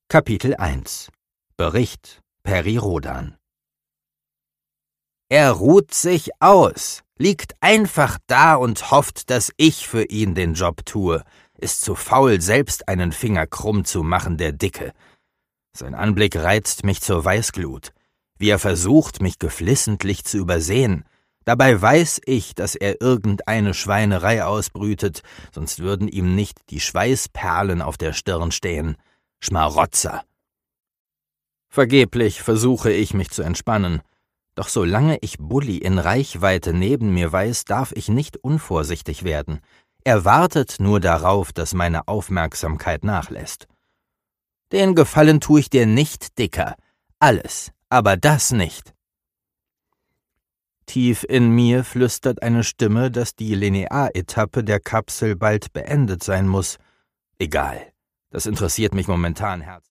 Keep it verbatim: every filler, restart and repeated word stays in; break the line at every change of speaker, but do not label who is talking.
Kapitel eins Bericht Peri Rhodan. Er ruht sich aus, liegt einfach da und hofft, dass ich für ihn den Job tue, ist zu faul, selbst einen Finger krumm zu machen, der Dicke. Sein Anblick reizt mich zur Weißglut, wie er versucht, mich geflissentlich zu übersehen. Dabei weiß ich, dass er irgendeine Schweinerei ausbrütet, sonst würden ihm nicht die Schweißperlen auf der Stirn stehen. Schmarotzer! Vergeblich versuche ich, mich zu entspannen. Doch solange ich Bully in Reichweite neben mir weiß, darf ich nicht unvorsichtig werden. Er wartet nur darauf, dass meine Aufmerksamkeit nachlässt. Den Gefallen tue ich dir nicht, Dicker. Alles, aber das nicht. Tief in mir flüstert eine Stimme, dass die Linearetappe der Kapsel bald beendet sein muss. Egal, das interessiert mich momentan herzlich.